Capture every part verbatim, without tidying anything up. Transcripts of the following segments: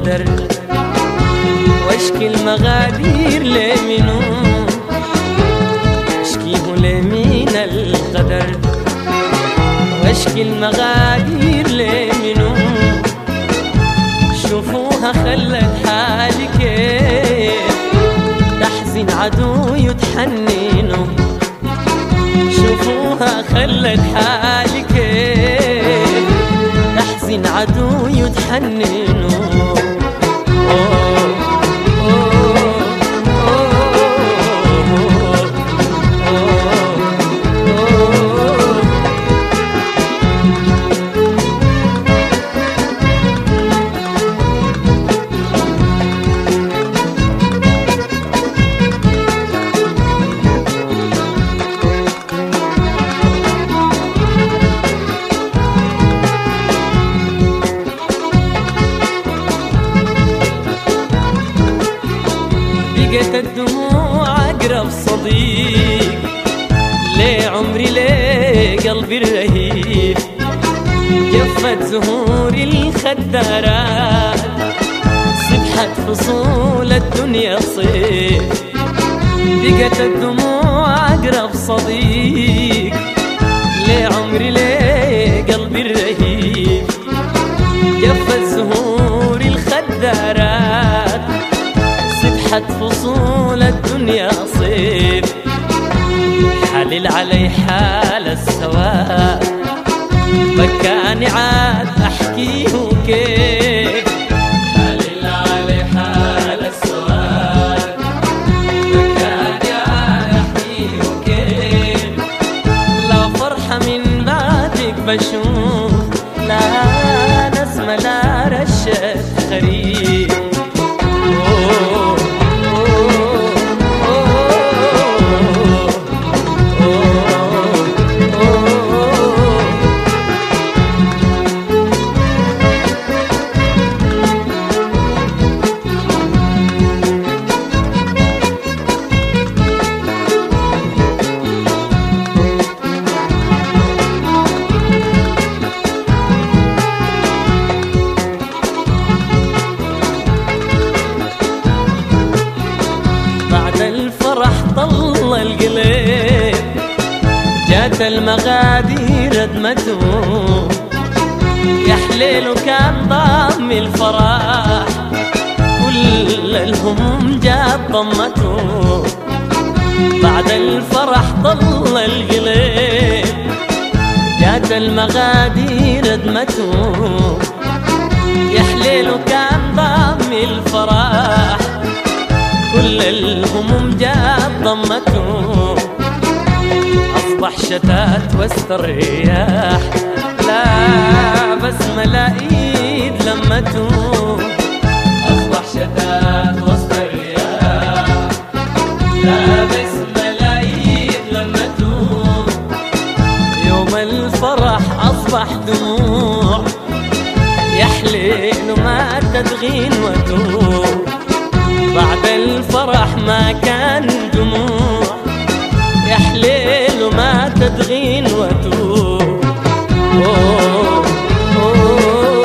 القدر واشكي المغادير لمنو، اشكيه لمين القدر واشكي المغادير لمنو. شوفوها خلت حالي كيف تحزن عدو يتحننوا، شوفوها خلت حالي كيف تحزن عدو يتحننوا. بقت الدموع أقرب صديق ليه عمري ليه قلبي الرهيب، جفت زهور الخدارات سبحت فصول الدنيا صيف. بقت الدموع أقرب صديق ليه عمري ليه قلبي الرهيب، جفت زهور الخدارات سبحت فصول الدنيا صيف. حلل علي حال السواد بكاني عاد أحكيه كيف، حلل علي حال السواد بكاني عاد أحكيه كيف. لا فرحة من بعدك بشوف، لا نسمة لا رشة خريف. الفرح طل القلب جات المغادير ادمته، يا حليل كان ضام الفرح كل الهموم جات ضمته. بعد الفرح طل القلب جات المغادير ادمته، يا حليل كان ضام الفرح كل الهموم جات ضمته. أصبح شتات وسط الرياح لا بسمة لا إيد لمته، أصبح شتات وسط الرياح لا بسمة لا إيد لمته. يوم الفرح أصبح دموع يا حليل ما تدغين وتوب. بعد الفرح ما كان دموع يا حليل وما تدغين وتوب. أوه أوه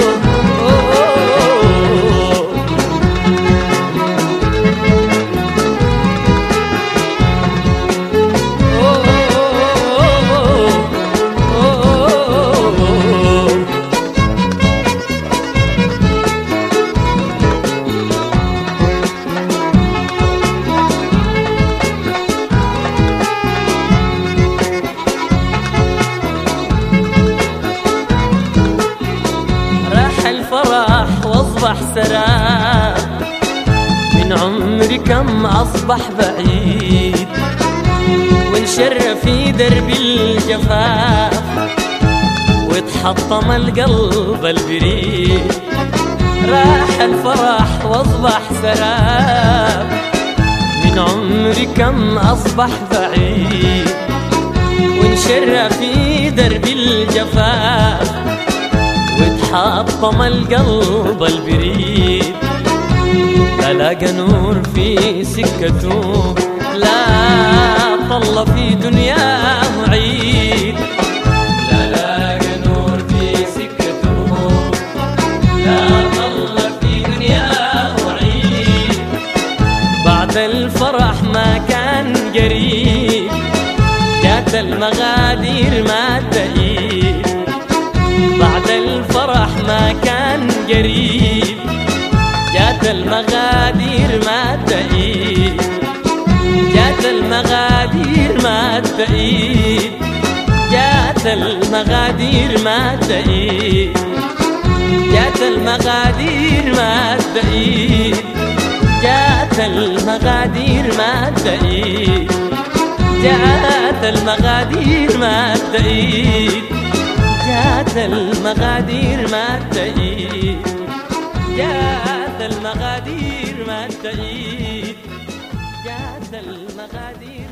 واصبح سراب من عمري كم أصبح بعيد، وانشر في درب الجفاف واتحطم القلب البريد. راح الفرح واصبح سراب من عمري كم أصبح بعيد، وانشر في درب الجفاف واتحطم القلب البريد. لا لاقى نور في سكته، لا طل في دنياه عيد. لا لاقى نور في سكته، لا طل في دنياه كان قريب، جات المغادير ما تئيد. بعد الفرح ما كان قريب، جات المغادير ما تئيد. جات المغادير ما تئيد، جات المغادير ما تئيد. جات المغادير ما تئيد، جات المغادير ما تئيد. جات المغادير ما تئيد، جات المغادير ما تئيد. جات المغادير ما تئيد، جات المغادير